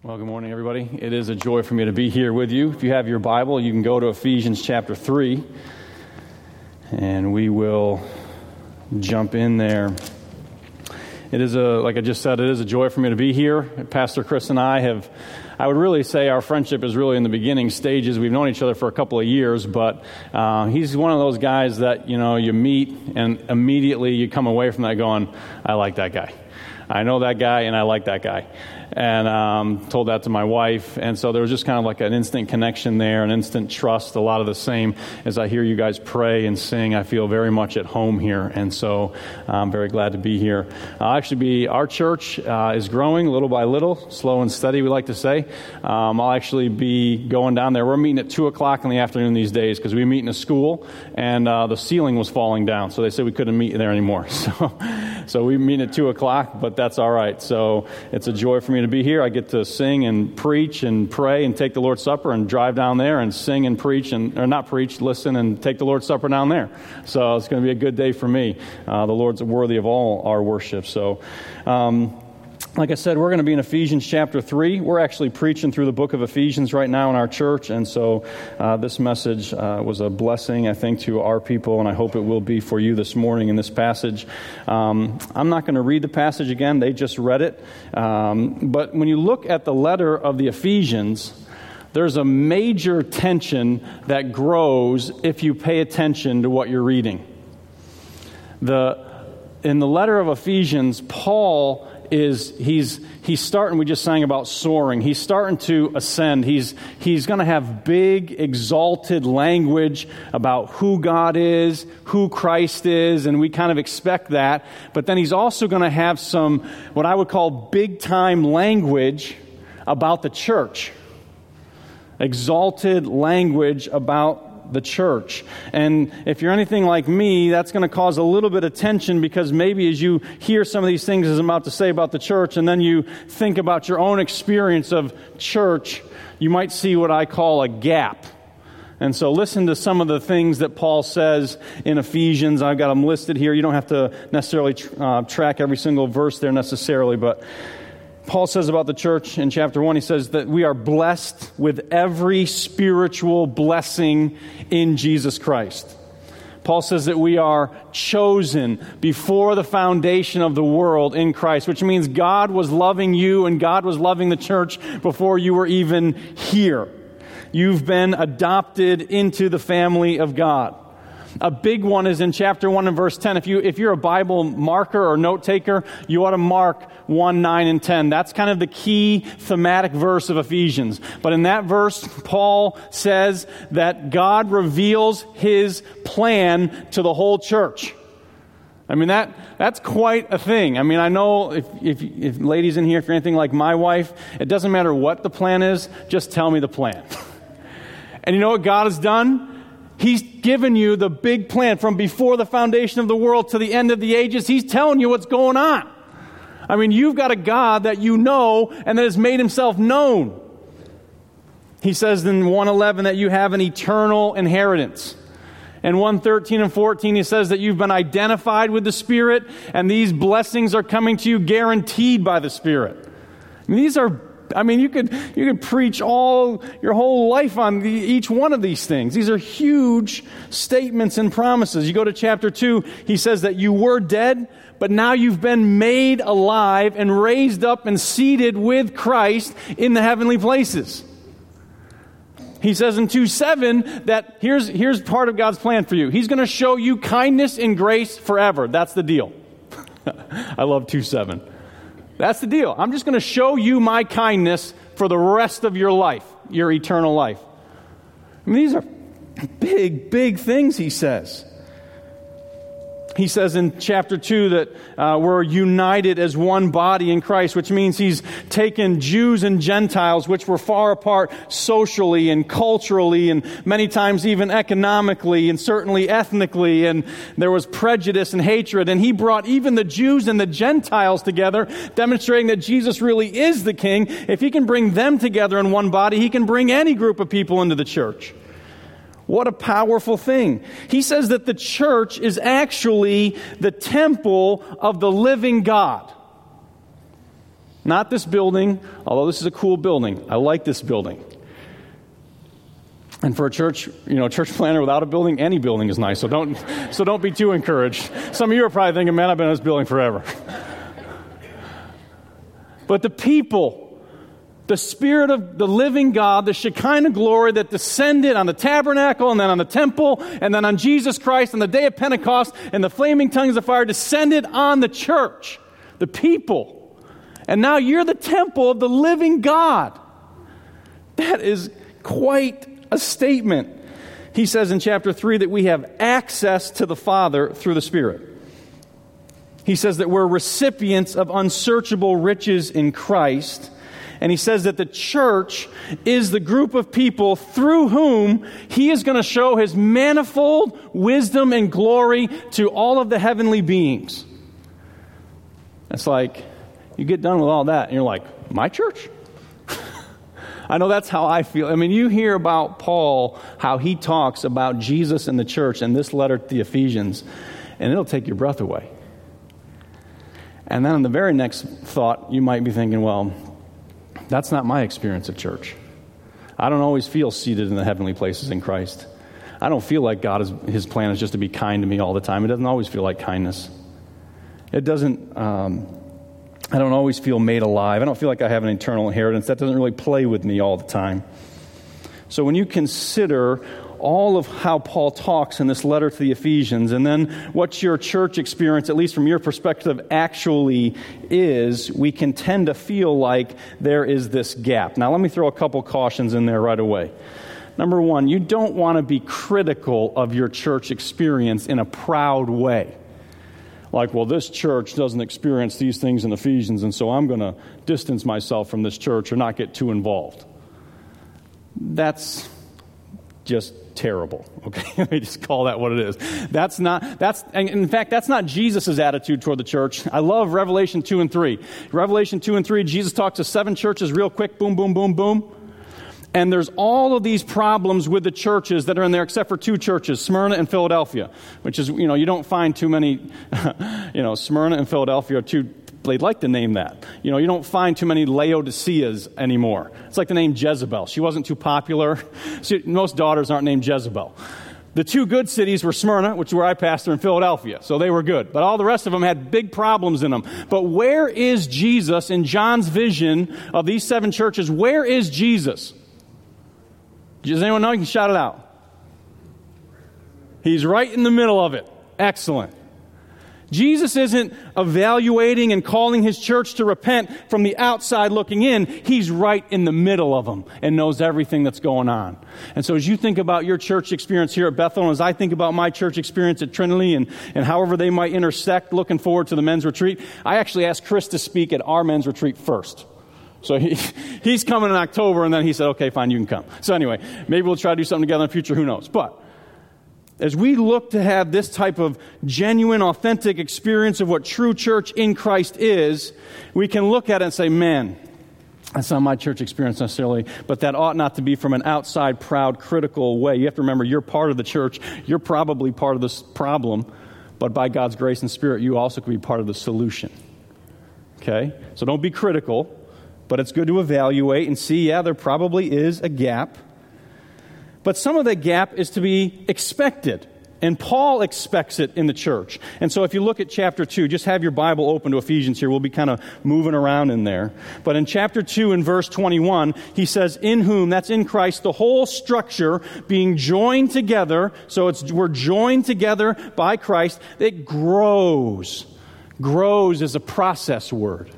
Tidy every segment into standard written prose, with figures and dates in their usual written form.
Well, good morning, everybody. It is a joy for me to be here with you. If you have your Bible, you can go to Ephesians chapter 3, and we will jump in there. It is like I just said, it is a joy for me to be here. Pastor Chris and I would really say our friendship is really in the beginning stages. We've known each other for a couple of years, but he's one of those guys that, you meet and immediately you come away from that going, I like that guy. I know that guy and I like that guy. And told that to my wife. And so there was just kind of like an instant connection there, an instant trust, a lot of the same. As I hear you guys pray and sing, I feel very much at home here. And so I'm very glad to be here. Our church is growing little by little, slow and steady, we like to say. I'll actually be going down there. We're meeting at 2 o'clock in the afternoon these days because we meet in a school and the ceiling was falling down. So they said we couldn't meet there anymore. So we meet at 2 o'clock, but that's all right. So it's a joy for me to be here. I get to sing and preach and pray and take the Lord's Supper and drive down there and sing and preach or not preach, listen and take the Lord's Supper down there. So it's going to be a good day for me. The Lord's worthy of all our worship. So, like I said, we're going to be in Ephesians chapter 3. We're actually preaching through the book of Ephesians right now in our church, and so this message was a blessing, I think, to our people, and I hope it will be for you this morning in this passage. I'm not going to read the passage again. They just read it. But when you look at the letter of the Ephesians, there's a major tension that grows if you pay attention to what you're reading. In the letter of Ephesians, Paul he's starting, we just sang about soaring. He's starting to ascend. He's going to have big, exalted language about who God is, who Christ is, and we kind of expect that. But then he's also going to have some, what I would call big-time language about the church. Exalted language about the church. And if you're anything like me, that's going to cause a little bit of tension because maybe as you hear some of these things as I'm about to say about the church and then you think about your own experience of church, you might see what I call a gap. And so listen to some of the things that Paul says in Ephesians. I've got them listed here. You don't have to necessarily track every single verse there necessarily, but Paul says about the church in chapter 1, he says that we are blessed with every spiritual blessing in Jesus Christ. Paul says that we are chosen before the foundation of the world in Christ, which means God was loving you and God was loving the church before you were even here. You've been adopted into the family of God. A big one is in chapter 1 and verse 10. If you're a Bible marker or note taker, you ought to mark 1, 9, and 10. That's kind of the key thematic verse of Ephesians. But in that verse, Paul says that God reveals His plan to the whole church. I mean, that's quite a thing. I mean, I know if ladies in here, if you're anything like my wife, it doesn't matter what the plan is, just tell me the plan. And you know what God has done? He's given you the big plan from before the foundation of the world to the end of the ages. He's telling you what's going on. I mean, you've got a God that you know and that has made Himself known. He says in 1:11 that you have an eternal inheritance. In 1:13 and 14, he says that you've been identified with the Spirit and these blessings are coming to you guaranteed by the Spirit. You could preach your whole life on each one of these things. These are huge statements and promises. You go to chapter 2, he says that you were dead, but now you've been made alive and raised up and seated with Christ in the heavenly places. He says in 2:7 that here's part of God's plan for you. He's going to show you kindness and grace forever. That's the deal. I love 2:7. That's the deal. I'm just going to show you my kindness for the rest of your life, your eternal life. I mean, these are big, big things, he says. He says in chapter 2 that we're united as one body in Christ, which means He's taken Jews and Gentiles, which were far apart socially and culturally and many times even economically and certainly ethnically, and there was prejudice and hatred, and He brought even the Jews and the Gentiles together, demonstrating that Jesus really is the King. If He can bring them together in one body, He can bring any group of people into the church. What a powerful thing. He says that the church is actually the temple of the living God. Not this building, although this is a cool building. I like this building. And for a church, church planner without a building, any building is nice. So don't be too encouraged. Some of you are probably thinking, man, I've been in this building forever. But the people, the Spirit of the living God, the Shekinah glory that descended on the tabernacle and then on the temple and then on Jesus Christ on the day of Pentecost, and the flaming tongues of fire descended on the church, the people. And now you're the temple of the living God. That is quite a statement. He says in chapter 3 that we have access to the Father through the Spirit. He says that we're recipients of unsearchable riches in Christ. And he says that the church is the group of people through whom he is going to show his manifold wisdom and glory to all of the heavenly beings. It's like, you get done with all that and you're like, my church? I know that's how I feel. I mean, you hear about Paul, how he talks about Jesus and the church in this letter to the Ephesians, and it'll take your breath away. And then in the very next thought, you might be thinking, well, that's not my experience at church. I don't always feel seated in the heavenly places in Christ. I don't feel like his plan is just to be kind to me all the time. It doesn't always feel like kindness. It doesn't... I don't always feel made alive. I don't feel like I have an eternal inheritance. That doesn't really play with me all the time. So when you consider all of how Paul talks in this letter to the Ephesians, and then what your church experience, at least from your perspective, actually is, we can tend to feel like there is this gap. Now, let me throw a couple cautions in there right away. Number one, you don't want to be critical of your church experience in a proud way. Like, well, this church doesn't experience these things in Ephesians, and so I'm going to distance myself from this church or not get too involved. That's just terrible, okay? Let me just call that what it is. In fact, that's not Jesus' attitude toward the church. I love Revelation 2 and 3. Revelation 2 and 3, Jesus talks to 7 churches real quick, boom, boom, boom, boom. And there's all of these problems with the churches that are in there, except for 2 churches, Smyrna and Philadelphia, which is, you don't find too many, Smyrna and Philadelphia are two, they'd like to name that. You don't find too many Laodiceas anymore. It's like the name Jezebel. She wasn't too popular. Most daughters aren't named Jezebel. The 2 good cities were Smyrna, which is where I pastor, and Philadelphia. So they were good. But all the rest of them had big problems in them. But where is Jesus in John's vision of these 7 churches? Where is Jesus? Does anyone know? You can shout it out. He's right in the middle of it. Excellent. Jesus isn't evaluating and calling his church to repent from the outside looking in. He's right in the middle of them and knows everything that's going on. And so as you think about your church experience here at Bethel, and as I think about my church experience at Trinity and however they might intersect, looking forward to the men's retreat, I actually asked Chris to speak at our men's retreat first. So he's coming in October, and then he said, okay, fine, you can come. So anyway, maybe we'll try to do something together in the future, who knows. But as we look to have this type of genuine, authentic experience of what true church in Christ is, we can look at it and say, man, that's not my church experience necessarily, but that ought not to be from an outside, proud, critical way. You have to remember, you're part of the church. You're probably part of this problem, but by God's grace and Spirit, you also can be part of the solution. Okay? So don't be critical. But it's good to evaluate and see, yeah, there probably is a gap. But some of that gap is to be expected. And Paul expects it in the church. And so if you look at chapter 2, just have your Bible open to Ephesians here. We'll be kind of moving around in there. But in chapter 2 in verse 21, he says, in whom, that's in Christ, the whole structure being joined together. So we're joined together by Christ. It grows. Grows is a process word.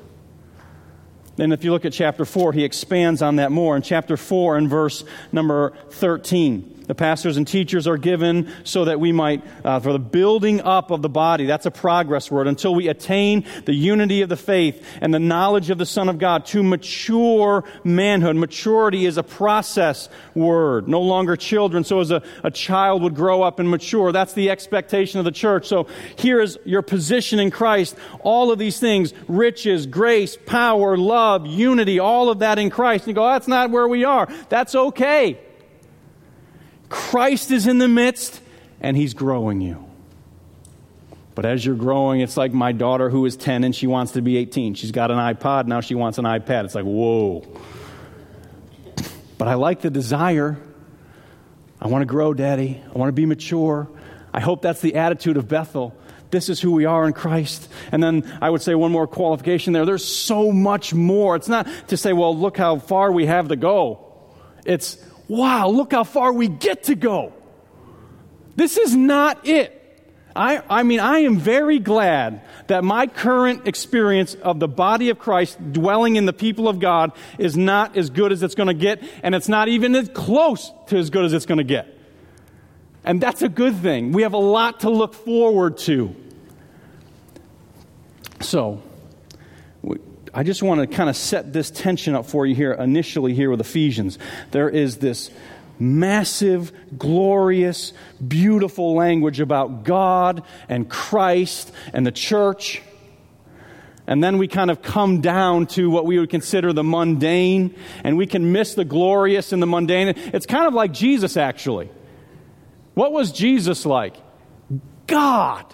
And if you look at chapter 4, he expands on that more. In chapter 4 and verse number 13, the pastors and teachers are given so that we might, for the building up of the body, that's a progress word, until we attain the unity of the faith and the knowledge of the Son of God to mature manhood. Maturity is a process word, no longer children. So as a child would grow up and mature, that's the expectation of the church. So here is your position in Christ. All of these things, riches, grace, power, love, unity, all of that in Christ. And you go, that's not where we are. That's okay. Christ is in the midst, and he's growing you. But as you're growing, it's like my daughter who is 10 and she wants to be 18. She's got an iPod, now she wants an iPad. It's like, whoa. But I like the desire. I want to grow, Daddy. I want to be mature. I hope that's the attitude of Bethel. This is who we are in Christ. And then I would say one more qualification there. There's so much more. It's not to say, well, look how far we have to go. It's, wow, look how far we get to go. This is not it. I mean, I am very glad that my current experience of the body of Christ dwelling in the people of God is not as good as it's going to get, and it's not even as close to as good as it's going to get. And that's a good thing. We have a lot to look forward to. So, I just want to kind of set this tension up for you here initially here with Ephesians. There is this massive, glorious, beautiful language about God and Christ and the church. And then we kind of come down to what we would consider the mundane, and we can miss the glorious in the mundane. It's kind of like Jesus, actually. What was Jesus like? God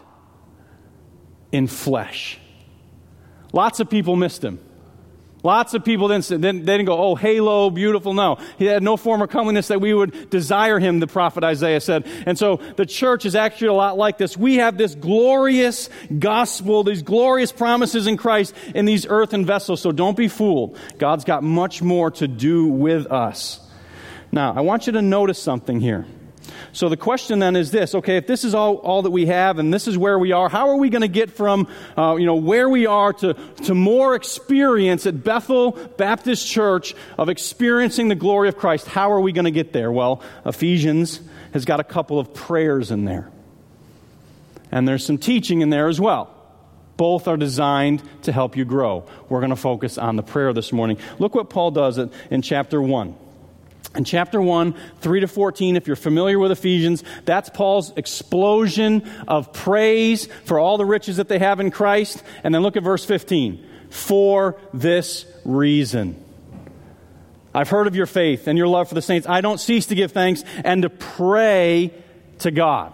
in flesh. Lots of people missed him. Lots of people didn't go, oh, halo, beautiful. No, he had no form of comeliness that we would desire him, the prophet Isaiah said. And so the church is actually a lot like this. We have this glorious gospel, these glorious promises in Christ in these earthen vessels. So don't be fooled. God's got much more to do with us. Now, I want you to notice something here. So the question then is this, okay, if this is all that we have and this is where we are, how are we going to get from, where we are to more experience at Bethel Baptist Church of experiencing the glory of Christ? How are we going to get there? Well, Ephesians has got a couple of prayers in there. And there's some teaching in there as well. Both are designed to help you grow. We're going to focus on the prayer this morning. Look what Paul does in chapter 1. In chapter 1, 3-14, if you're familiar with Ephesians, that's Paul's explosion of praise for all the riches that they have in Christ. And then look at verse 15. For this reason. I've heard of your faith and your love for the saints. I don't cease to give thanks and to pray to God.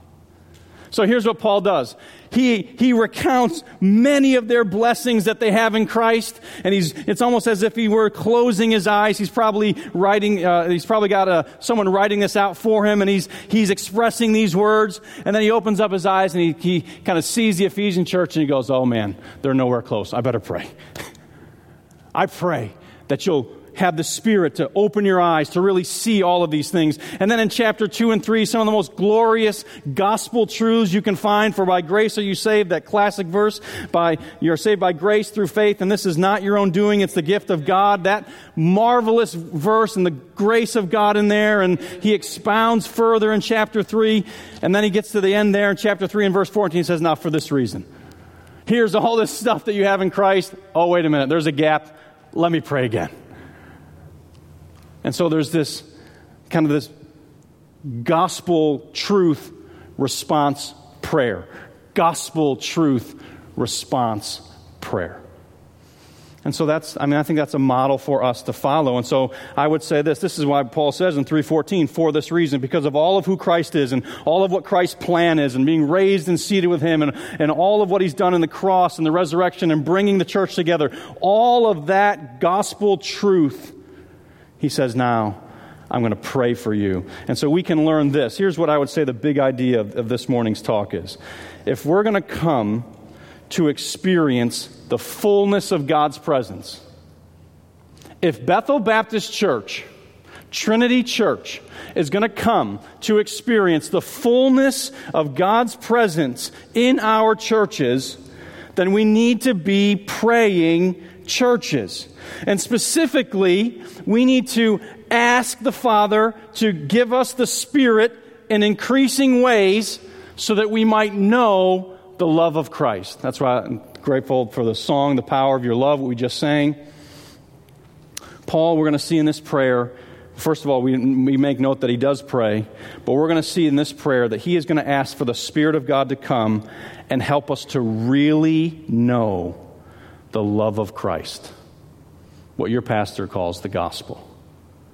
So here's what Paul does. He recounts many of their blessings that they have in Christ, and it's almost as if he were closing his eyes. He's probably writing. He's probably got someone writing this out for him, and he's expressing these words. And then he opens up his eyes and he kind of sees the Ephesian church, and he goes, "Oh man, they're nowhere close. I better pray. I pray that you'll have the Spirit to open your eyes to really see all of these things." And then in chapter 2 and 3, some of the most glorious gospel truths you can find. For by grace are you saved, that classic verse. You're saved by grace through faith, and this is not your own doing, it's the gift of God. That marvelous verse and the grace of God in there. And he expounds further in chapter 3. And then he gets to the end there in chapter 3 and verse 14. He says, now for this reason. Here's all this stuff that you have in Christ. Oh, wait a minute, there's a gap. Let me pray again. And so there's this kind of this gospel truth response prayer. Gospel truth response prayer. And so I think that's a model for us to follow. And so I would say this is why Paul says in 3:14, for this reason, because of all of who Christ is and all of what Christ's plan is and being raised and seated with him and all of what he's done in the cross and the resurrection and bringing the church together, all of that gospel truth, he says, now I'm going to pray for you. And so we can learn this. Here's what I would say the big idea of this morning's talk is. If we're going to come to experience the fullness of God's presence, if Bethel Baptist Church, Trinity Church, is going to come to experience the fullness of God's presence in our churches, then we need to be praying churches. And specifically, we need to ask the Father to give us the Spirit in increasing ways so that we might know the love of Christ. That's why I'm grateful for the song, The Power of Your Love, what we just sang. Paul, we're going to see in this prayer, first of all, we make note that he does pray, but we're going to see in this prayer that he is going to ask for the Spirit of God to come and help us to really know the love of Christ, what your pastor calls the gospel.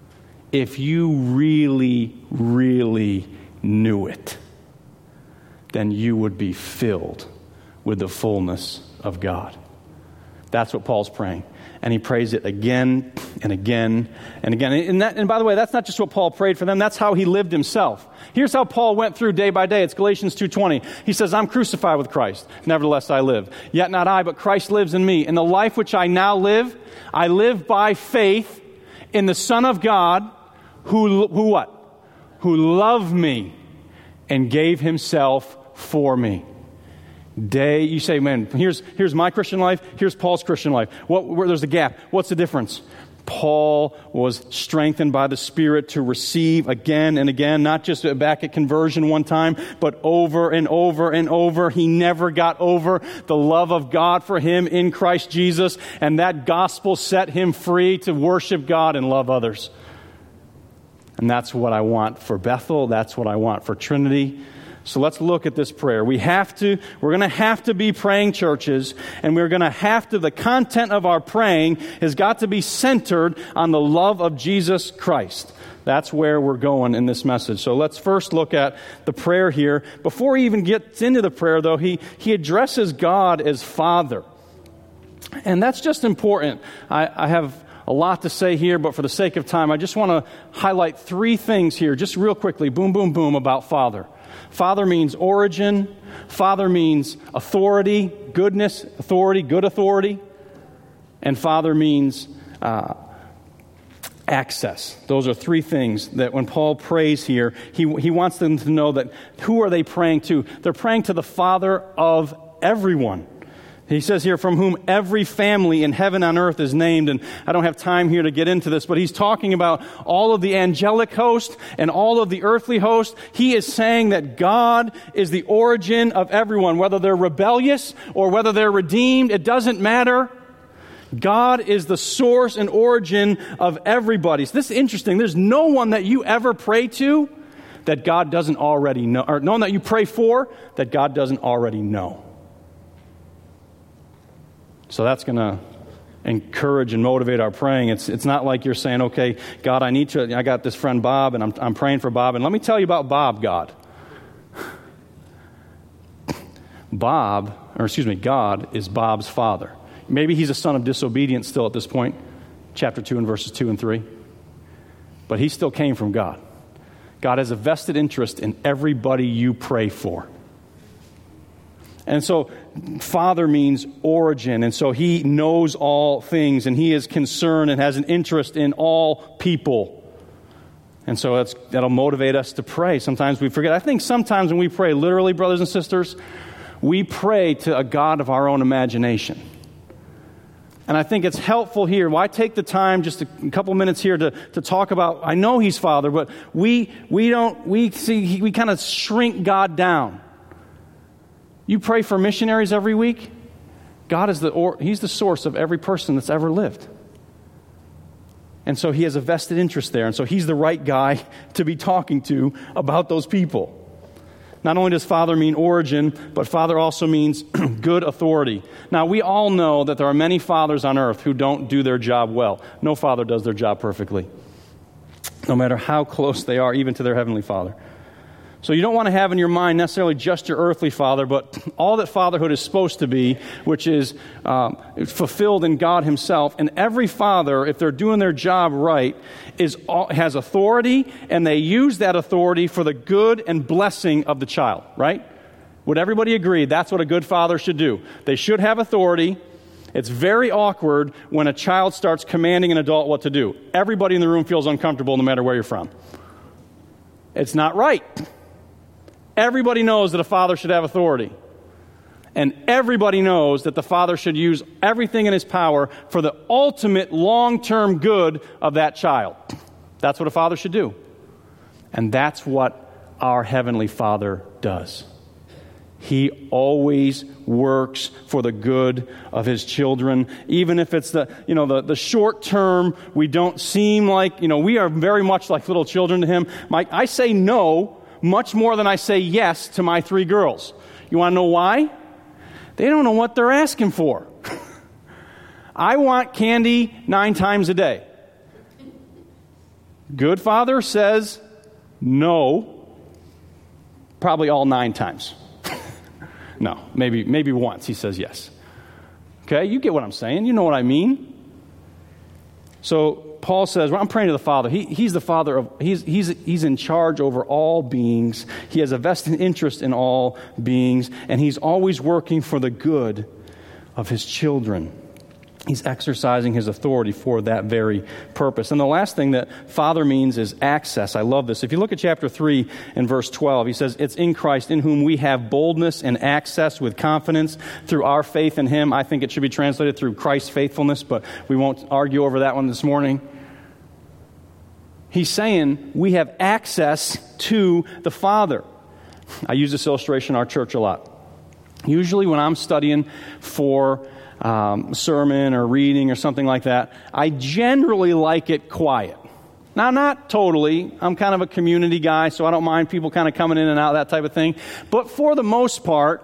If you really, really knew it, then you would be filled with the fullness of God. That's what Paul's praying. And he prays it again and again and again. And by the way, that's not just what Paul prayed for them. That's how he lived himself. Here's how Paul went through day by day. It's Galatians 2:20. He says, I'm crucified with Christ. Nevertheless, I live. Yet not I, but Christ lives in me. In the life which I now live, I live by faith in the Son of God who what? Who loved me and gave himself for me. You say, man, here's my Christian life, here's Paul's Christian life. Where there's a gap. What's the difference? Paul was strengthened by the Spirit to receive again and again, not just back at conversion one time, but over and over and over. He never got over the love of God for him in Christ Jesus, and that gospel set him free to worship God and love others. And that's what I want for Bethel. That's what I want for Trinity. So let's look at this prayer. We're going to have to be praying churches, and the content of our praying has got to be centered on the love of Jesus Christ. That's where we're going in this message. So let's first look at the prayer here. Before he even gets into the prayer, though, he addresses God as Father. And that's just important. I have a lot to say here, but for the sake of time, I just want to highlight 3 things here, just real quickly, boom, boom, boom, about Father. Father means origin. Father means authority, goodness, authority, good authority. And Father means access. Those are 3 things that when Paul prays here, he wants them to know that who are they praying to? They're praying to the Father of everyone. He says here, from whom every family in heaven and earth is named. And I don't have time here to get into this, but he's talking about all of the angelic host and all of the earthly host. He is saying that God is the origin of everyone, whether they're rebellious or whether they're redeemed. It doesn't matter. God is the source and origin of everybody. So this is interesting. There's no one that you ever pray to that God doesn't already know, or no one that you pray for that God doesn't already know. So that's going to encourage and motivate our praying. It's not like you're saying, okay, God, I got this friend Bob, and I'm praying for Bob, and let me tell you about Bob, God. God is Bob's father. Maybe he's a son of disobedience still at this point, chapter 2 and verses 2 and 3. But he still came from God. God has a vested interest in everybody you pray for. And so Father means origin, and so he knows all things, and he is concerned and has an interest in all people. And so that'll motivate us to pray. Sometimes we forget. I think sometimes when we pray, literally, brothers and sisters, we pray to a God of our own imagination. And I think it's helpful here. Why take the time, just a couple minutes here to talk about, I know he's Father, but we kind of shrink God down. You pray for missionaries every week. God is he's the source of every person that's ever lived. And so he has a vested interest there. And so he's the right guy to be talking to about those people. Not only does Father mean origin, but Father also means good authority. Now, we all know that there are many fathers on earth who don't do their job well. No father does their job perfectly, no matter how close they are, even to their heavenly Father. So you don't want to have in your mind necessarily just your earthly father, but all that fatherhood is supposed to be, which is fulfilled in God himself. And every father, if they're doing their job right, has authority, and they use that authority for the good and blessing of the child, right? Would everybody agree that's what a good father should do? They should have authority. It's very awkward when a child starts commanding an adult what to do. Everybody in the room feels uncomfortable no matter where you're from. It's not right. Everybody knows that a father should have authority. And everybody knows that the father should use everything in his power for the ultimate long-term good of that child. That's what a father should do. And that's what our Heavenly Father does. He always works for the good of his children, even if it's the short term. We don't seem like, we are very much like little children to him. I say no much more than I say yes to my 3 girls. You want to know why? They don't know what they're asking for. I want candy 9 times a day. Good father says no, probably all 9 times. No, maybe once he says yes. Okay, you get what I'm saying. You know what I mean. So Paul says, well, I'm praying to the Father. He's the Father of, he's in charge over all beings. He has a vested interest in all beings, and he's always working for the good of his children. He's exercising his authority for that very purpose. And the last thing that Father means is access. I love this. If you look at chapter 3 and verse 12, he says, it's in Christ in whom we have boldness and access with confidence through our faith in him. I think it should be translated through Christ's faithfulness, but we won't argue over that one this morning. He's saying we have access to the Father. I use this illustration in our church a lot. Usually when I'm studying for sermon or reading or something like that, I generally like it quiet. Now, not totally. I'm kind of a community guy, so I don't mind people kind of coming in and out, that type of thing. But for the most part,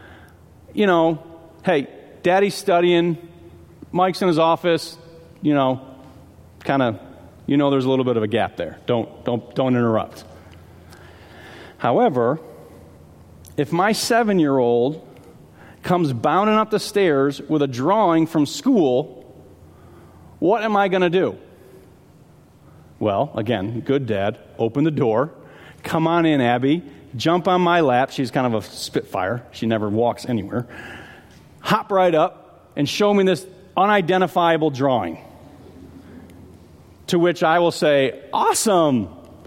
hey, Daddy's studying, Mike's in his office, kind of, there's a little bit of a gap there. Don't interrupt. However, if my 7-year-old comes bounding up the stairs with a drawing from school, what am I going to do? Well, again, good dad, open the door, come on in, Abby, jump on my lap. She's kind of a spitfire. She never walks anywhere. Hop right up and show me this unidentifiable drawing. To which I will say, awesome.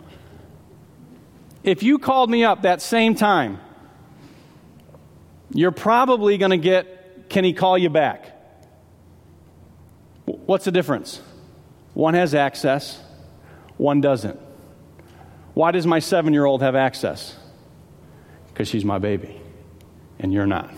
If you called me up that same time, you're probably going to get, can he call you back? What's the difference? One has access, one doesn't. Why does my 7-year-old have access? Because she's my baby, and you're not.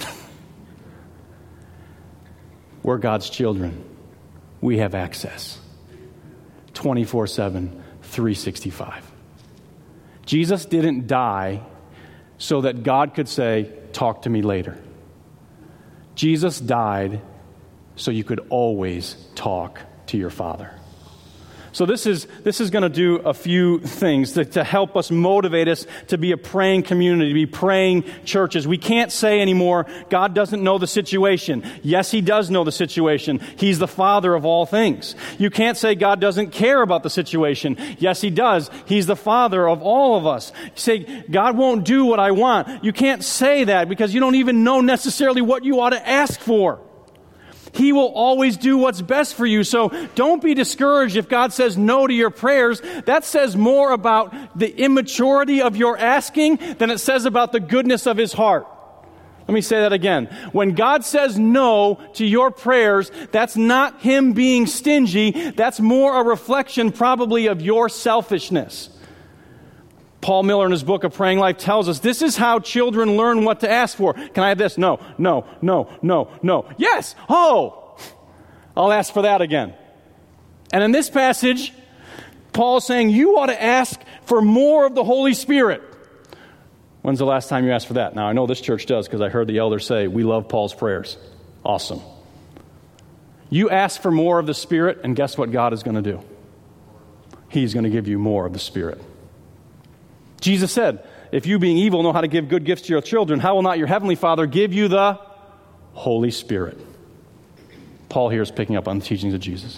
We're God's children. We have access. 24/7, 365. Jesus didn't die so that God could say, talk to me later. Jesus died so you could always talk to your Father. So this is going to do a few things to help us, motivate us to be a praying community, to be praying churches. We can't say anymore, God doesn't know the situation. Yes, he does know the situation. He's the Father of all things. You can't say God doesn't care about the situation. Yes, he does. He's the Father of all of us. You say, God won't do what I want. You can't say that because you don't even know necessarily what you ought to ask for. He will always do what's best for you. So don't be discouraged if God says no to your prayers. That says more about the immaturity of your asking than it says about the goodness of his heart. Let me say that again. When God says no to your prayers, that's not him being stingy. That's more a reflection probably of your selfishness. Paul Miller in his book, A Praying Life, tells us this is how children learn what to ask for. Can I have this? No, no, no, no, no. Yes! Oh! I'll ask for that again. And in this passage, Paul's saying you ought to ask for more of the Holy Spirit. When's the last time you asked for that? Now, I know this church does because I heard the elders say, we love Paul's prayers. Awesome. You ask for more of the Spirit, and guess what God is going to do? He's going to give you more of the Spirit. Jesus said, if you being evil know how to give good gifts to your children, how will not your heavenly Father give you the Holy Spirit? Paul here is picking up on the teachings of Jesus.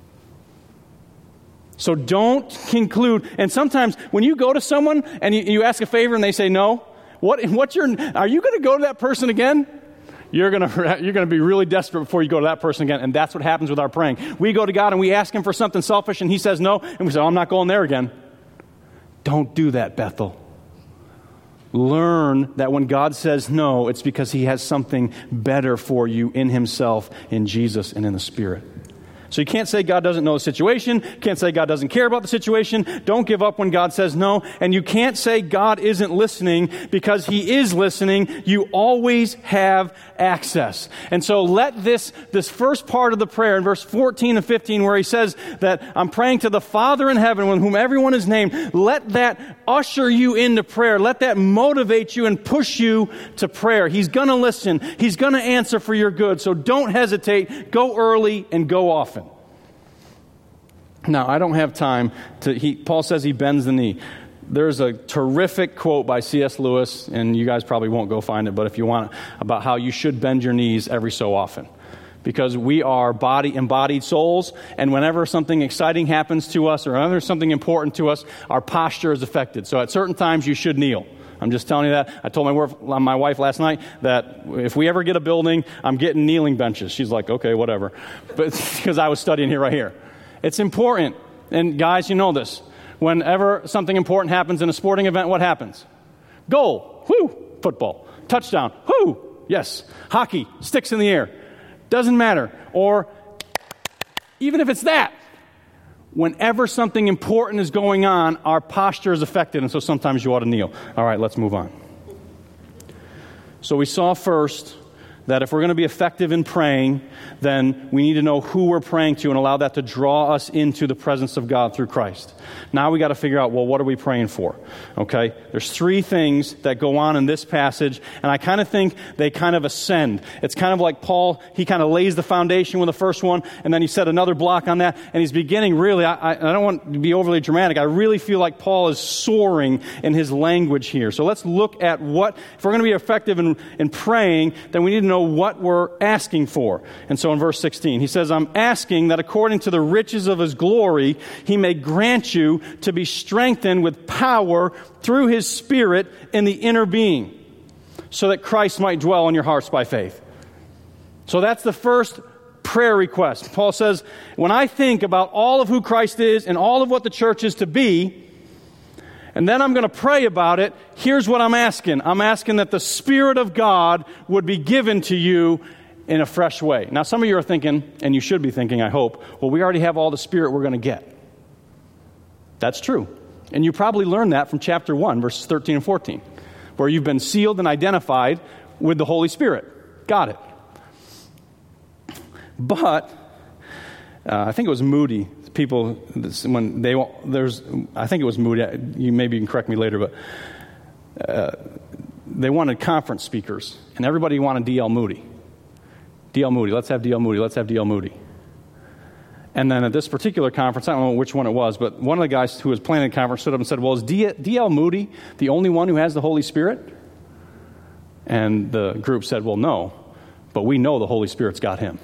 So don't conclude. And sometimes when you go to someone and you ask a favor and they say no, are you going to go to that person again? You're going to be really desperate before you go to that person again. And that's what happens with our praying. We go to God and we ask him for something selfish and he says no. And we say, oh, I'm not going there again. Don't do that, Bethel. Learn that when God says no, it's because he has something better for you in himself, in Jesus, and in the Spirit. So you can't say God doesn't know the situation. Can't say God doesn't care about the situation. Don't give up when God says no. And you can't say God isn't listening because he is listening. You always have access. And so let this first part of the prayer in verse 14 and 15 where he says that I'm praying to the Father in heaven with whom everyone is named, let that usher you into prayer. Let that motivate you and push you to prayer. He's going to listen. He's going to answer for your good. So don't hesitate. Go early and go often. Now, I don't have time Paul says he bends the knee. There's a terrific quote by C.S. Lewis, and you guys probably won't go find it, but if you want, about how you should bend your knees every so often. Because we are embodied souls, and whenever something exciting happens to us or whenever something important to us, our posture is affected. So at certain times, you should kneel. I'm just telling you that. I told my wife last night that if we ever get a building, I'm getting kneeling benches. She's like, okay, whatever. But because I was studying here right here. It's important. And guys, you know this. Whenever something important happens in a sporting event, what happens? Goal. Whoo. Football. Touchdown. Whoo. Yes. Hockey. Sticks in the air. Doesn't matter. Or even if it's that, whenever something important is going on, our posture is affected, and so sometimes you ought to kneel. All right, let's move on. So we saw first that if we're going to be effective in praying, then we need to know who we're praying to and allow that to draw us into the presence of God through Christ. Now we got to figure out, well, what are we praying for? Okay? There's three things that go on in this passage, and I kind of think they kind of ascend. It's kind of like Paul, he kind of lays the foundation with the first one, and then he set another block on that, and he's beginning really, I don't want to be overly dramatic, I really feel like Paul is soaring in his language here. So let's look at what, if we're going to be effective in praying, then we need to know what we're asking for. And so in verse 16, he says, I'm asking that according to the riches of his glory, he may grant you to be strengthened with power through his Spirit in the inner being, so that Christ might dwell in your hearts by faith. So that's the first prayer request. Paul says, when I think about all of who Christ is and all of what the church is to be, and then I'm going to pray about it, here's what I'm asking. I'm asking that the Spirit of God would be given to you in a fresh way. Now, some of you are thinking, and you should be thinking, I hope, well, we already have all the Spirit we're going to get. That's true. And you probably learned that from chapter 1, verses 13 and 14, where you've been sealed and identified with the Holy Spirit. Got it. But I think it was Moody. People, when I think it was Moody. Maybe you can correct me later, but they wanted conference speakers, and everybody wanted D.L. Moody. D.L. Moody. Let's have D.L. Moody. Let's have D.L. Moody. And then at this particular conference, I don't know which one it was, but one of the guys who was planning the conference stood up and said, well, is D.L. Moody the only one who has the Holy Spirit? And the group said, well, no, but we know the Holy Spirit's got him.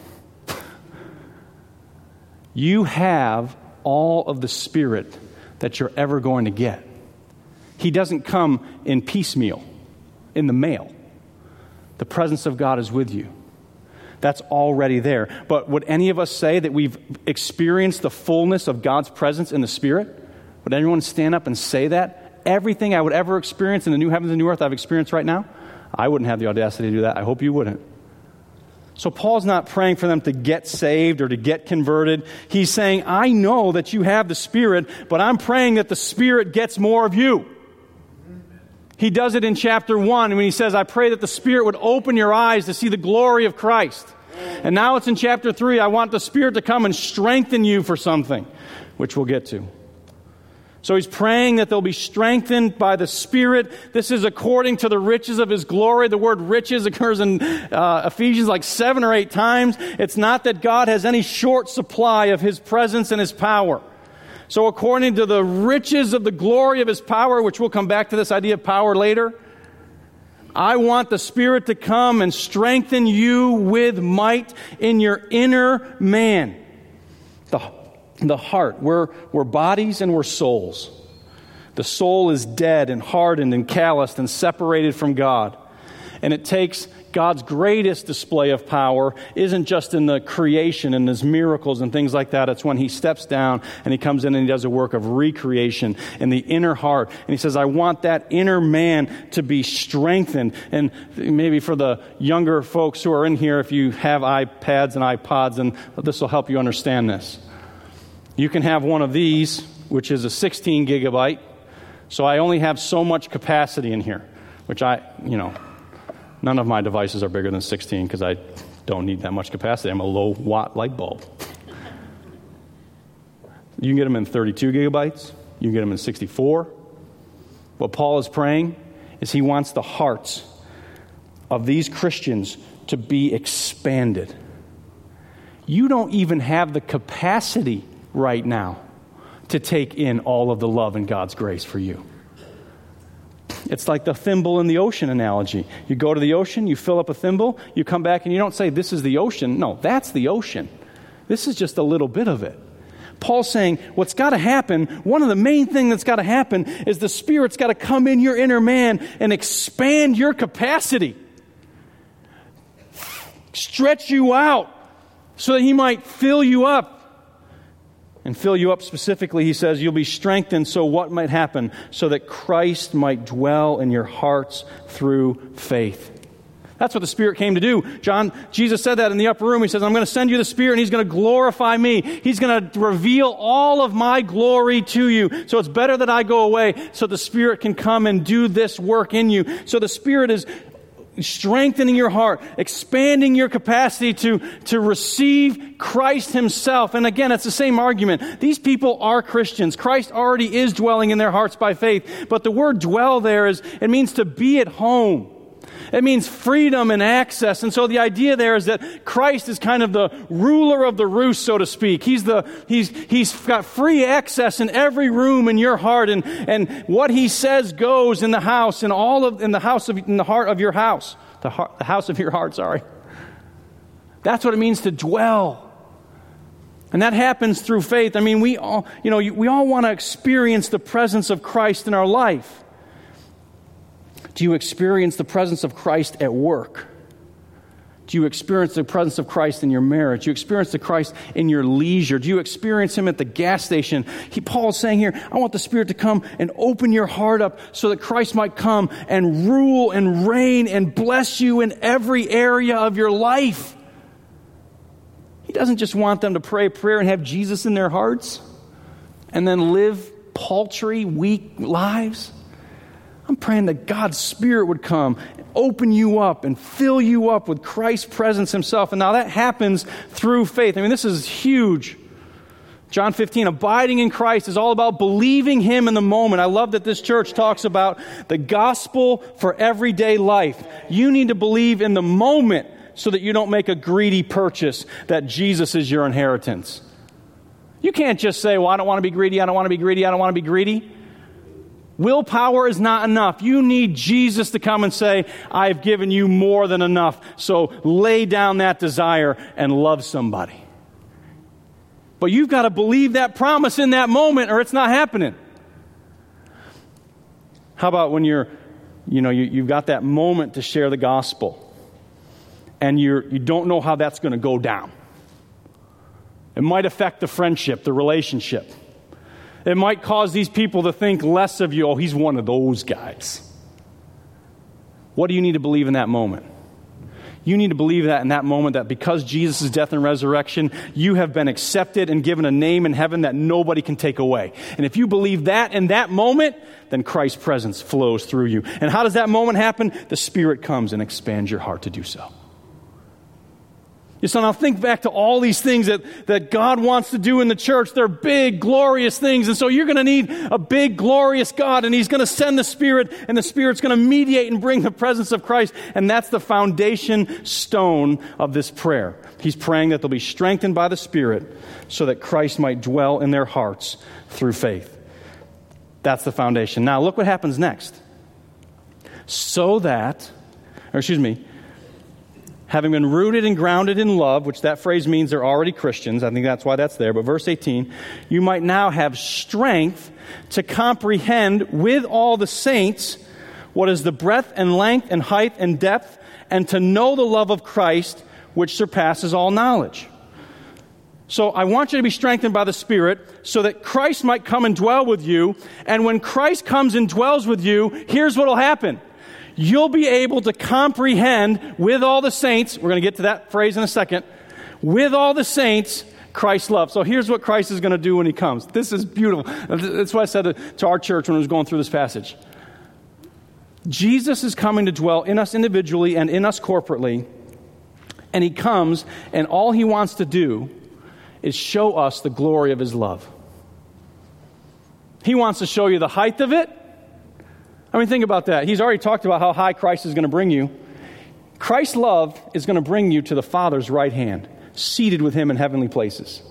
You have all of the Spirit that you're ever going to get. He doesn't come in piecemeal, in the mail. The presence of God is with you. That's already there. But would any of us say that we've experienced the fullness of God's presence in the Spirit? Would anyone stand up and say that? Everything I would ever experience in the new heavens and new earth I've experienced right now? I wouldn't have the audacity to do that. I hope you wouldn't. So Paul's not praying for them to get saved or to get converted. He's saying, I know that you have the Spirit, but I'm praying that the Spirit gets more of you. He does it in chapter 1 when he says, I pray that the Spirit would open your eyes to see the glory of Christ. And now it's in chapter 3, I want the Spirit to come and strengthen you for something, which we'll get to. So he's praying that they'll be strengthened by the Spirit. This is according to the riches of his glory. The word riches occurs in Ephesians like 7 or 8 times. It's not that God has any short supply of his presence and his power. So according to the riches of the glory of his power, which we'll come back to this idea of power later, I want the Spirit to come and strengthen you with might in your inner man. The heart. We're bodies and we're souls. The soul is dead and hardened and calloused and separated from God. And it takes God's greatest display of power isn't just in the creation and his miracles and things like that. It's when he steps down and he comes in and he does a work of recreation in the inner heart. And he says, I want that inner man to be strengthened. And maybe for the younger folks who are in here, if you have iPads and iPods, and this will help you understand this. You can have one of these, which is a 16 gigabyte. So I only have so much capacity in here, which none of my devices are bigger than 16 because I don't need that much capacity. I'm a low watt light bulb. You can get them in 32 gigabytes. You can get them in 64. What Paul is praying is he wants the hearts of these Christians to be expanded. You don't even have the capacity right now to take in all of the love and God's grace for you. It's like the thimble in the ocean analogy. You go to the ocean, you fill up a thimble, you come back and you don't say, this is the ocean. No, that's the ocean. This is just a little bit of it. Paul's saying what's got to happen, one of the main things that's got to happen is the Spirit's got to come in your inner man and expand your capacity. Stretch you out so that He might fill you up. And fill you up specifically, he says, you'll be strengthened. So what might happen? So that Christ might dwell in your hearts through faith. That's what the Spirit came to do. Jesus said that in the upper room. He says, I'm going to send you the Spirit and He's going to glorify me. He's going to reveal all of my glory to you. So it's better that I go away so the Spirit can come and do this work in you. So the Spirit is strengthening your heart, expanding your capacity to receive Christ Himself. And again, it's the same argument. These people are Christians. Christ already is dwelling in their hearts by faith. But the word dwell there it means to be at home. It means freedom and access. And so the idea there is that Christ is kind of the ruler of the roost, so to speak. He's got free access in every room in your heart, and what He says goes in the house, in the heart of your house. The house of your heart, sorry. That's what it means to dwell. And that happens through faith. I mean, we all want to experience the presence of Christ in our life. Do you experience the presence of Christ at work? Do you experience the presence of Christ in your marriage? Do you experience the Christ in your leisure? Do you experience Him at the gas station? Paul is saying here, I want the Spirit to come and open your heart up so that Christ might come and rule and reign and bless you in every area of your life. He doesn't just want them to pray a prayer and have Jesus in their hearts and then live paltry, weak lives. I'm praying that God's Spirit would come, open you up, and fill you up with Christ's presence Himself. And now that happens through faith. I mean, this is huge. John 15, abiding in Christ is all about believing Him in the moment. I love that this church talks about the gospel for everyday life. You need to believe in the moment so that you don't make a greedy purchase that Jesus is your inheritance. You can't just say, well, I don't want to be greedy, I don't want to be greedy, I don't want to be greedy. Willpower is not enough. You need Jesus to come and say, I've given you more than enough. So lay down that desire and love somebody. But you've got to believe that promise in that moment or it's not happening. How about when you've got that moment to share the gospel and you don't know how that's going to go down. It might affect the friendship, the relationship. It might cause these people to think less of you. Oh, he's one of those guys. What do you need to believe in that moment? You need to believe that in that moment that because Jesus' death and resurrection, you have been accepted and given a name in heaven that nobody can take away. And if you believe that in that moment, then Christ's presence flows through you. And how does that moment happen? The Spirit comes and expands your heart to do so. So now think back to all these things that God wants to do in the church. They're big, glorious things. And so you're going to need a big, glorious God. And He's going to send the Spirit. And the Spirit's going to mediate and bring the presence of Christ. And that's the foundation stone of this prayer. He's praying that they'll be strengthened by the Spirit so that Christ might dwell in their hearts through faith. That's the foundation. Now look what happens next. Having been rooted and grounded in love, which that phrase means they're already Christians. I think that's why that's there. But verse 18, you might now have strength to comprehend with all the saints what is the breadth and length and height and depth, and to know the love of Christ, which surpasses all knowledge. So I want you to be strengthened by the Spirit so that Christ might come and dwell with you. And when Christ comes and dwells with you, here's what will happen. You'll be able to comprehend with all the saints, we're going to get to that phrase in a second, with all the saints, Christ's love. So here's what Christ is going to do when He comes. This is beautiful. That's what I said to our church when I was going through this passage. Jesus is coming to dwell in us individually and in us corporately, and He comes, and all He wants to do is show us the glory of His love. He wants to show you the height of it. I mean, think about that. He's already talked about how high Christ is going to bring you. Christ's love is going to bring you to the Father's right hand, seated with Him in heavenly places.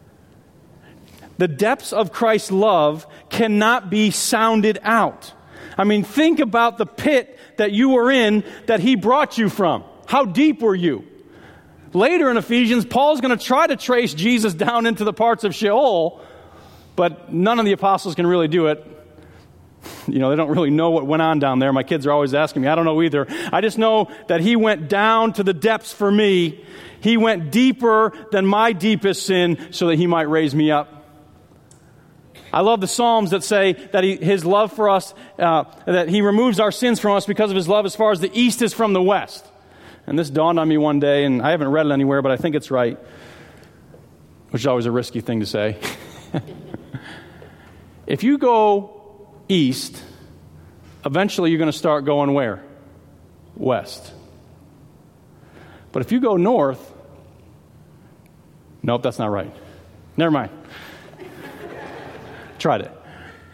The depths of Christ's love cannot be sounded out. I mean, think about the pit that you were in that he brought you from. How deep were you? Later in Ephesians, Paul's going to try to trace Jesus down into the parts of Sheol, but none of the apostles can really do it. They don't really know what went on down there. My kids are always asking me. I don't know either. I just know that he went down to the depths for me. He went deeper than my deepest sin so that he might raise me up. I love the Psalms that say that his love for us, that he removes our sins from us because of his love as far as the east is from the west. And this dawned on me one day, and I haven't read it anywhere, but I think it's right, which is always a risky thing to say. If you go east, eventually you're going to start going where? West. But if you go north, nope, that's not right. Never mind. Tried it.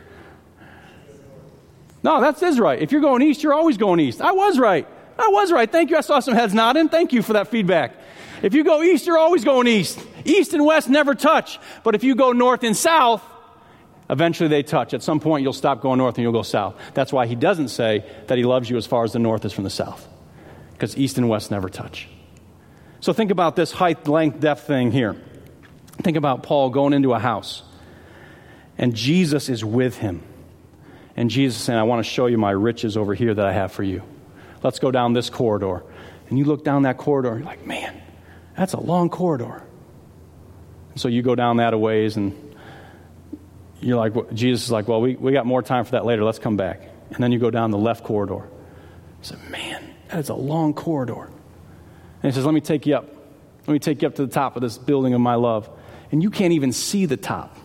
No, that is right. If you're going east, you're always going east. I was right. Thank you. I saw some heads nodding. Thank you for that feedback. If you go east, you're always going east. East and west never touch. But if you go north and south, eventually they touch. At some point, you'll stop going north and you'll go south. That's why he doesn't say that he loves you as far as the north is from the south. Because east and west never touch. So think about this height, length, depth thing here. Think about Paul going into a house. And Jesus is with him. And Jesus is saying, I want to show you my riches over here that I have for you. Let's go down this corridor. And you look down that corridor, and you're like, man, that's a long corridor. And so you go down that a ways, and you're like, Jesus is like, well, we got more time for that later. Let's come back. And then you go down the left corridor. You say, man, that is a long corridor. And he says, let me take you up. Let me take you up to the top of this building of my love. And you can't even see the top.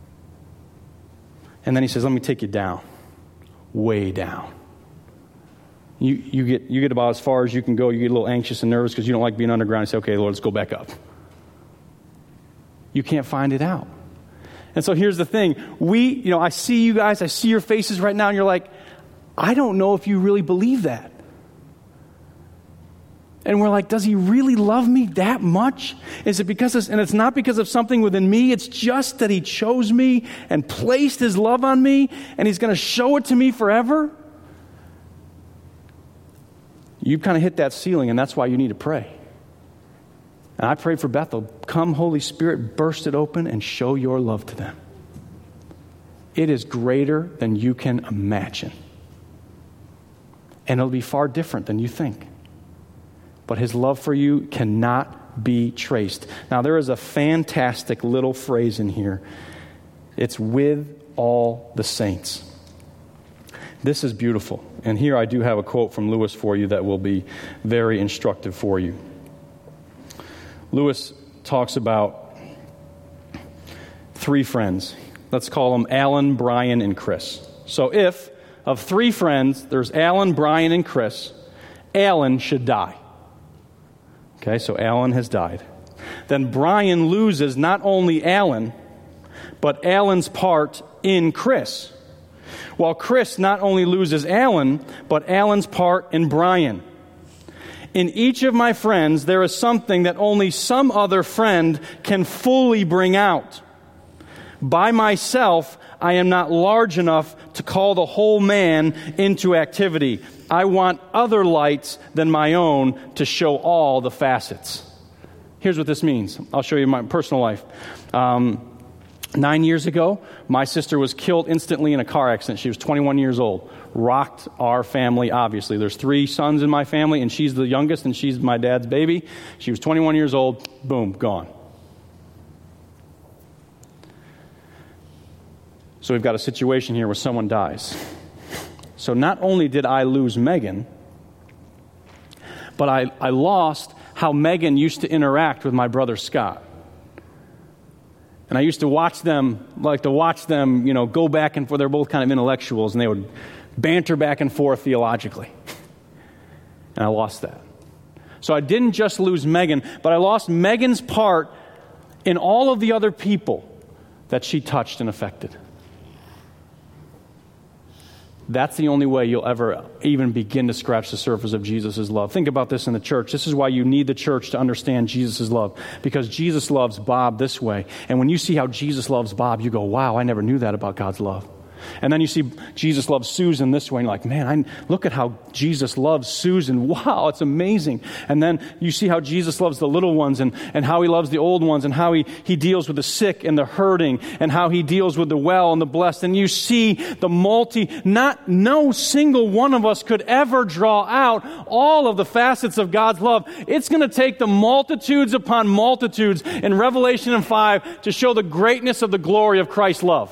And then he says, let me take you down. Way down. You get about as far as you can go. You get a little anxious and nervous because you don't like being underground. You say, okay, Lord, let's go back up. You can't find it out. And so here's the thing. I see you guys, I see your faces right now, and you're like, I don't know if you really believe that. And we're like, does he really love me that much? Is it because and it's not because of something within me, it's just that he chose me and placed his love on me, and he's going to show it to me forever? You've kind of hit that ceiling, and that's why you need to pray. And I pray for Bethel. Come, Holy Spirit, burst it open and show your love to them. It is greater than you can imagine. And it'll be far different than you think. But his love for you cannot be traced. Now, there is a fantastic little phrase in here. It's with all the saints. This is beautiful. And here I do have a quote from Lewis for you that will be very instructive for you. Lewis talks about 3 friends. Let's call them Alan, Brian, and Chris. So if of 3 friends, there's Alan, Brian, and Chris, Alan should die. Okay, so Alan has died. Then Brian loses not only Alan, but Alan's part in Chris. While Chris not only loses Alan, but Alan's part in Brian. In each of my friends, there is something that only some other friend can fully bring out. By myself, I am not large enough to call the whole man into activity. I want other lights than my own to show all the facets. Here's what this means. I'll show you my personal life. 9 years ago, my sister was killed instantly in a car accident. She was 21 years old. Rocked our family, obviously. There's 3 sons in my family, and she's the youngest, and she's my dad's baby. She was 21 years old. Boom, gone. So we've got a situation here where someone dies. So not only did I lose Megan, but I lost how Megan used to interact with my brother Scott. And I used to watch them, go back and forth. They're both kind of intellectuals, and they would banter back and forth theologically. And I lost that. So I didn't just lose Megan, but I lost Megan's part in all of the other people that she touched and affected. That's the only way you'll ever even begin to scratch the surface of Jesus' love. Think about this in the church. This is why you need the church to understand Jesus' love. Because Jesus loves Bob this way. And when you see how Jesus loves Bob, you go, wow, I never knew that about God's love. And then you see Jesus loves Susan this way, and you're like, man, look at how Jesus loves Susan. Wow, it's amazing. And then you see how Jesus loves the little ones, and how he loves the old ones, and how he deals with the sick and the hurting, and how he deals with the well and the blessed. And you see the no single one of us could ever draw out all of the facets of God's love. It's going to take the multitudes upon multitudes in Revelation 5 to show the greatness of the glory of Christ's love.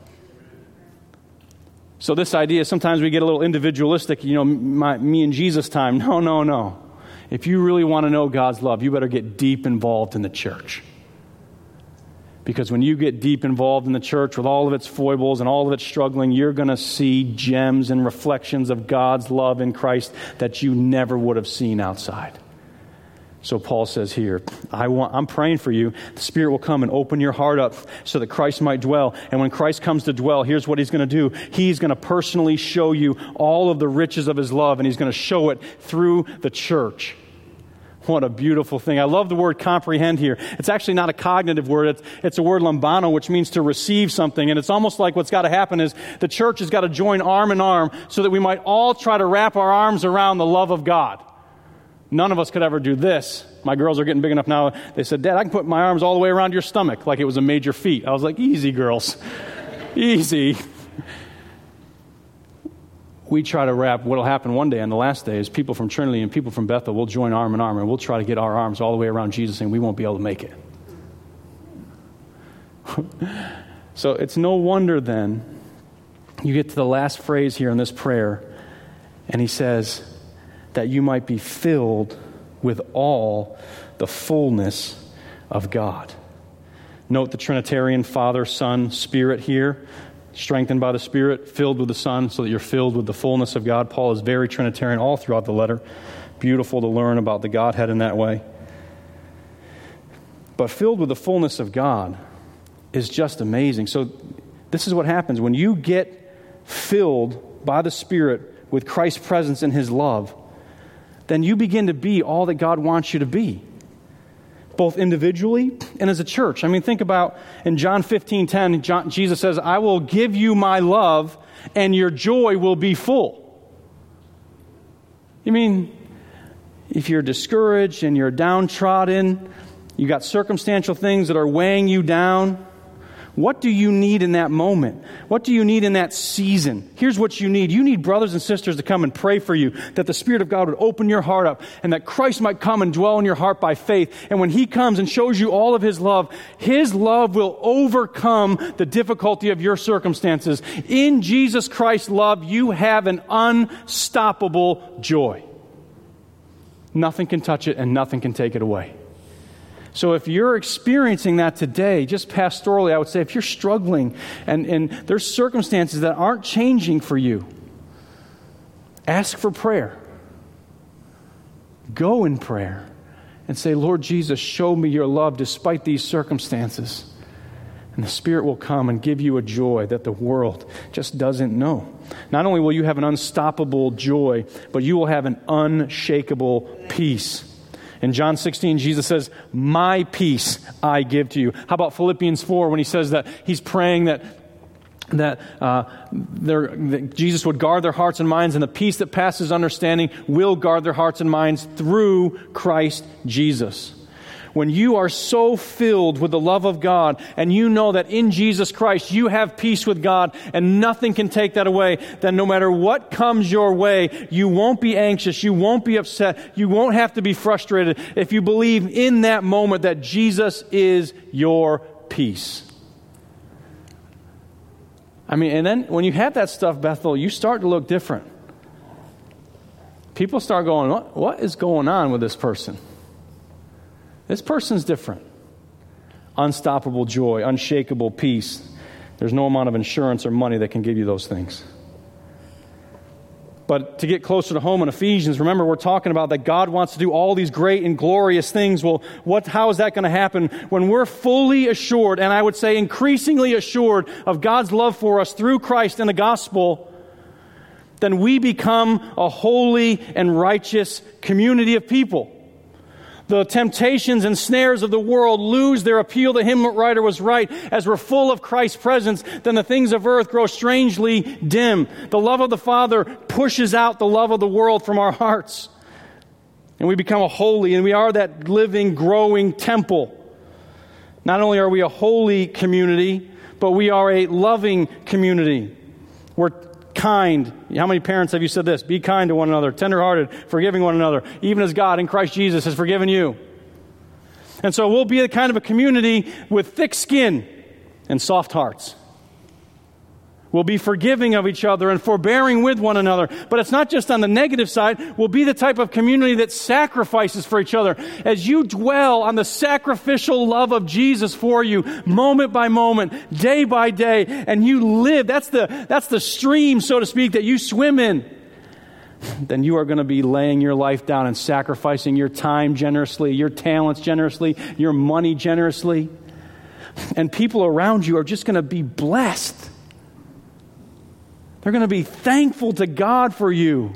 So this idea, sometimes we get a little individualistic, me and Jesus time. No. If you really want to know God's love, you better get deep involved in the church. Because when you get deep involved in the church with all of its foibles and all of its struggling, you're going to see gems and reflections of God's love in Christ that you never would have seen outside. So Paul says here, I'm praying for you. The Spirit will come and open your heart up so that Christ might dwell. And when Christ comes to dwell, here's what he's going to do. He's going to personally show you all of the riches of his love, and he's going to show it through the church. What a beautiful thing. I love the word comprehend here. It's actually not a cognitive word. It's a word lambano, which means to receive something. And it's almost like what's got to happen is the church has got to join arm in arm so that we might all try to wrap our arms around the love of God. None of us could ever do this. My girls are getting big enough now. They said, Dad, I can put my arms all the way around your stomach, like it was a major feat. I was like, easy, girls. Easy. We try to wrap, what will happen one day on the last day is people from Trinity and people from Bethel will join arm in arm, and we'll try to get our arms all the way around Jesus, and we won't be able to make it. So it's no wonder then you get to the last phrase here in this prayer, and he says, that you might be filled with all the fullness of God. Note the Trinitarian Father, Son, Spirit here, strengthened by the Spirit, filled with the Son, so that you're filled with the fullness of God. Paul is very Trinitarian all throughout the letter. Beautiful to learn about the Godhead in that way. But filled with the fullness of God is just amazing. So this is what happens. When you get filled by the Spirit with Christ's presence and his love, then you begin to be all that God wants you to be, both individually and as a church. I mean, think about in John 15:10, Jesus says, I will give you my love and your joy will be full. You mean, if you're discouraged and you're downtrodden, you got circumstantial things that are weighing you down, what do you need in that moment? What do you need in that season? Here's what you need. You need brothers and sisters to come and pray for you, that the Spirit of God would open your heart up, and that Christ might come and dwell in your heart by faith. And when he comes and shows you all of his love will overcome the difficulty of your circumstances. In Jesus Christ's love, you have an unstoppable joy. Nothing can touch it and nothing can take it away. So if you're experiencing that today, just pastorally, I would say if you're struggling and there's circumstances that aren't changing for you, ask for prayer. Go in prayer and say, Lord Jesus, show me your love despite these circumstances. And the Spirit will come and give you a joy that the world just doesn't know. Not only will you have an unstoppable joy, but you will have an unshakable peace. In John 16, Jesus says, my peace I give to you. How about Philippians 4 when he says that he's praying that Jesus would guard their hearts and minds, and the peace that passes understanding will guard their hearts and minds through Christ Jesus. When you are so filled with the love of God and you know that in Jesus Christ you have peace with God and nothing can take that away, then no matter what comes your way, you won't be anxious, you won't be upset, you won't have to be frustrated if you believe in that moment that Jesus is your peace. I mean, and then when you have that stuff, Bethel, you start to look different. People start going, what is going on with this person? This person's different. Unstoppable joy, unshakable peace. There's no amount of insurance or money that can give you those things. But to get closer to home in Ephesians, remember we're talking about that God wants to do all these great and glorious things. Well, how is that going to happen? When we're fully assured, and I would say increasingly assured of God's love for us through Christ and the gospel, then we become a holy and righteous community of people. The temptations and snares of the world lose their appeal. The hymn writer was right. As we're full of Christ's presence, then the things of earth grow strangely dim. The love of the Father pushes out the love of the world from our hearts. And we become a holy, and we are that living, growing temple. Not only are we a holy community, but we are a loving community. We're kind. How many parents have you said this? Be kind to one another, tenderhearted, forgiving one another, even as God in Christ Jesus has forgiven you. And so we'll be the kind of a community with thick skin and soft hearts. We'll be forgiving of each other and forbearing with one another. But it's not just on the negative side. We'll be the type of community that sacrifices for each other. As you dwell on the sacrificial love of Jesus for you, moment by moment, day by day, and you live, that's the stream, so to speak, that you swim in, then you are going to be laying your life down and sacrificing your time generously, your talents generously, your money generously. And people around you are just going to be blessed. They're going to be thankful to God for you.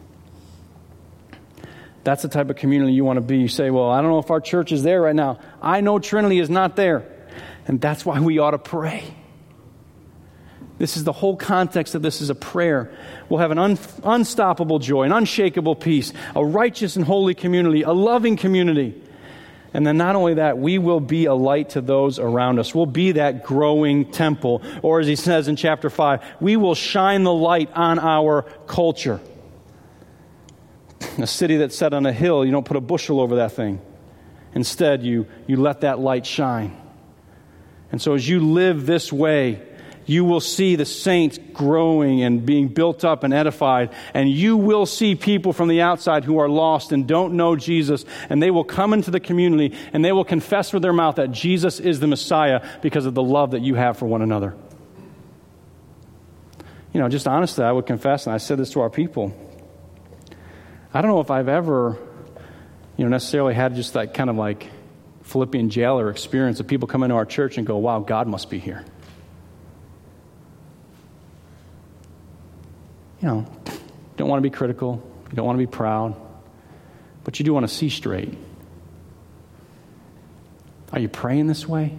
That's the type of community you want to be. You say, well, I don't know if our church is there right now. I know Trinity is not there. And that's why we ought to pray. This is the whole context of this is a prayer. We'll have an unstoppable joy, an unshakable peace, a righteous and holy community, a loving community. And then not only that, we will be a light to those around us. We'll be that growing temple. Or as he says in chapter 5, we will shine the light on our culture. A city that's set on a hill, you don't put a bushel over that thing. Instead, you let that light shine. And so as you live this way, you will see the saints growing and being built up and edified. And you will see people from the outside who are lost and don't know Jesus. And they will come into the community and they will confess with their mouth that Jesus is the Messiah because of the love that you have for one another. You know, just honestly, I would confess, and I said this to our people, I don't know if I've ever, necessarily had just that kind of like Philippian jailer experience of people come into our church and go, wow, God must be here. Don't want to be critical. You don't want to be proud. But you do want to see straight. Are you praying this way?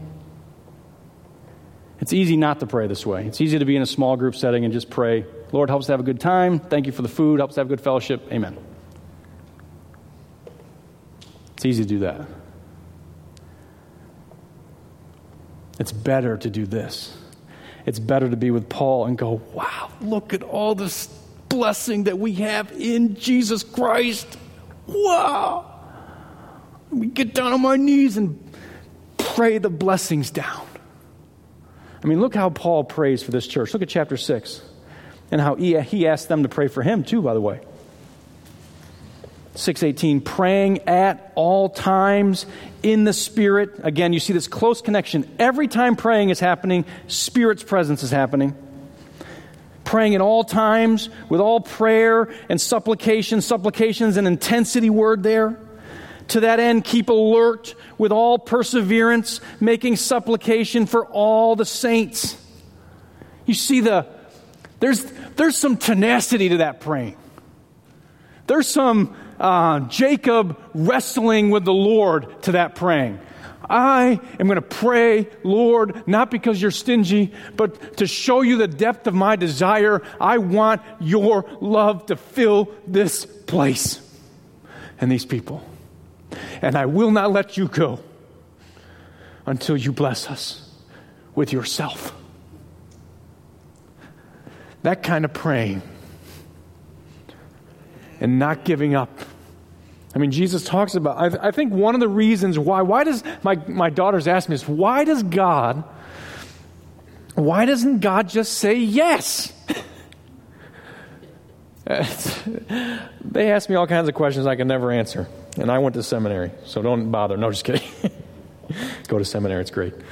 It's easy not to pray this way. It's easy to be in a small group setting and just pray, Lord, help us to have a good time. Thank you for the food. Help us to have good fellowship. Amen. It's easy to do that. It's better to do this. It's better to be with Paul and go, wow, look at all this blessing that we have in Jesus Christ. Wow. We get down on my knees and pray the blessings down. I mean, look how Paul prays for this church. Look at chapter 6 and how he asked them to pray for him too, by the way. 6:18, praying at all times in the Spirit. Again, you see this close connection. Every time praying is happening, Spirit's presence is happening. Praying at all times with all prayer and supplications an intensity word there. To that end, keep alert with all perseverance, making supplication for all the saints. You see there's some tenacity to that praying. There's some Jacob wrestling with the Lord to that praying. I am going to pray, Lord, not because you're stingy, but to show you the depth of my desire. I want your love to fill this place and these people. And I will not let you go until you bless us with yourself. That kind of praying and not giving up. I mean, Jesus talks about, I think one of the reasons why does, my daughters ask me this, why doesn't God just say yes? They ask me all kinds of questions I can never answer. And I went to seminary, so don't bother. No, just kidding. Go to seminary, it's great.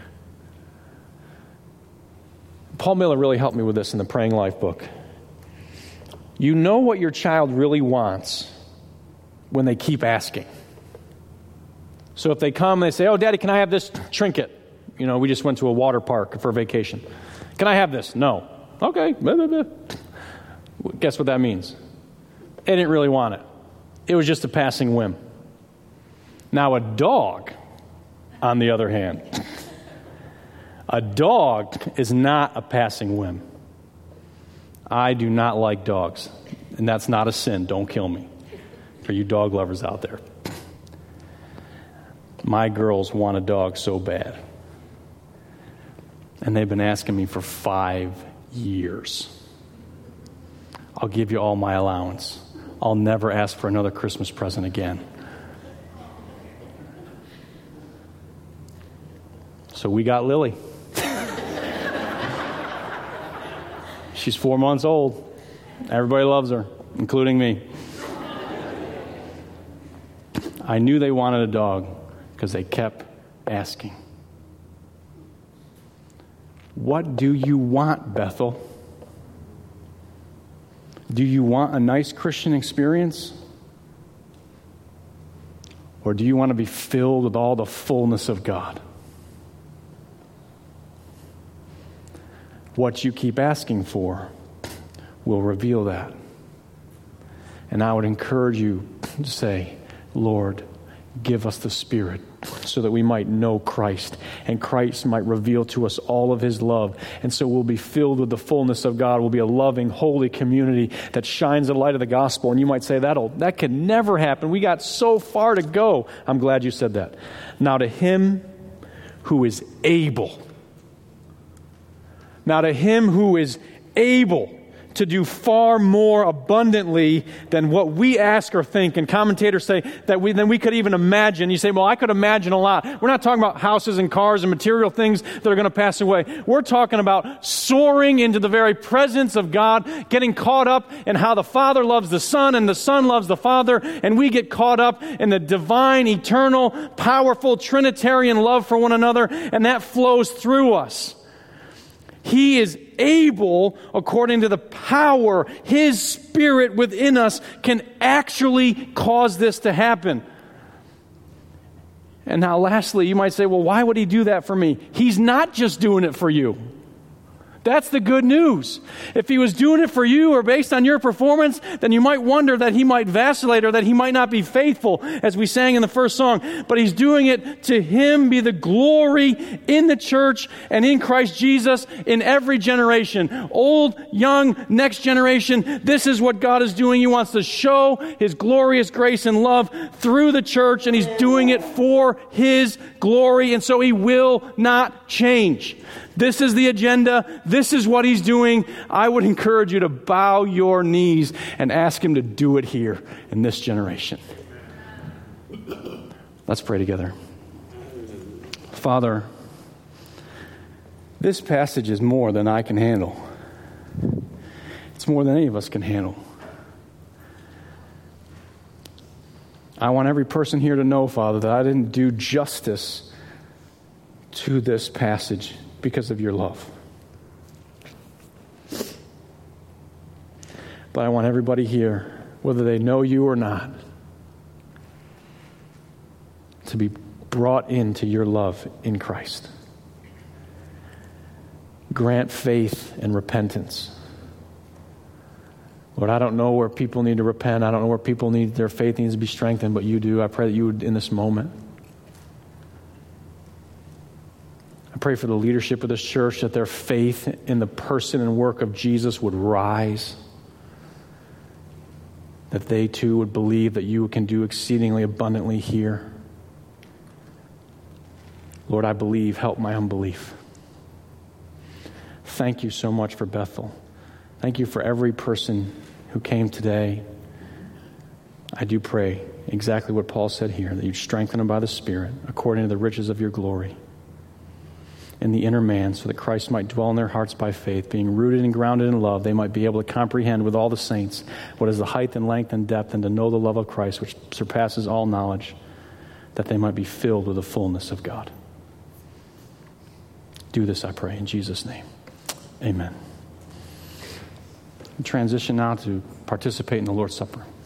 Paul Miller really helped me with this in the Praying Life book. You know what your child really wants when they keep asking. So if they come and they say, oh, Daddy, can I have this trinket? We just went to a water park for vacation. Can I have this? No. Okay. Blah, blah, blah. Guess what that means? They didn't really want it. It was just a passing whim. Now, a dog, on the other hand, a dog is not a passing whim. I do not like dogs, and that's not a sin. Don't kill me, for you dog lovers out there. My girls want a dog so bad, and they've been asking me for 5 years. I'll give you all my allowance. I'll never ask for another Christmas present again. So we got Lily. She's 4 months old. Everybody loves her, including me. I knew they wanted a dog because they kept asking. What do you want, Bethel? Do you want a nice Christian experience? Or do you want to be filled with all the fullness of God? What you keep asking for will reveal that. And I would encourage you to say, Lord, give us the Spirit so that we might know Christ, and Christ might reveal to us all of his love. And so we'll be filled with the fullness of God. We'll be a loving, holy community that shines the light of the gospel. And you might say, that can never happen. We got so far to go. I'm glad you said that. Now to him who is able. Now to him who is able to do far more abundantly than what we ask or think. And commentators say that than we could even imagine. You say, well, I could imagine a lot. We're not talking about houses and cars and material things that are going to pass away. We're talking about soaring into the very presence of God, getting caught up in how the Father loves the Son and the Son loves the Father, and we get caught up in the divine, eternal, powerful, Trinitarian love for one another, and that flows through us. He is able, according to the power, his Spirit within us can actually cause this to happen. And now lastly, you might say, well, why would he do that for me? He's not just doing it for you. That's the good news. If he was doing it for you or based on your performance, then you might wonder that he might vacillate or that he might not be faithful, as we sang in the first song. But he's doing it to him be the glory in the church and in Christ Jesus in every generation. Old, young, next generation. This is what God is doing. He wants to show his glorious grace and love through the church, and he's doing it for his glory, and so he will not change. This is the agenda. This is what he's doing. I would encourage you to bow your knees and ask him to do it here in this generation. Let's pray together. Father, this passage is more than I can handle. It's more than any of us can handle. I want every person here to know, Father, that I didn't do justice to this passage because of your love. But I want everybody here, whether they know you or not, to be brought into your love in Christ. Grant faith and repentance. Lord, I don't know where people need to repent. I don't know where people need their faith needs to be strengthened, but you do. I pray that you would in this moment. I pray for the leadership of this church, that their faith in the person and work of Jesus would rise. That they too would believe that you can do exceedingly abundantly here. Lord, I believe. Help my unbelief. Thank you so much for Bethel. Thank you for every person who came today. I do pray exactly what Paul said here, that you'd strengthen them by the Spirit according to the riches of your glory in the inner man, so that Christ might dwell in their hearts by faith, being rooted and grounded in love. They might be able to comprehend with all the saints what is the height and length and depth, and to know the love of Christ, which surpasses all knowledge, that they might be filled with the fullness of God. Do this, I pray, in Jesus' name. Amen. Transition now to participate in the Lord's Supper.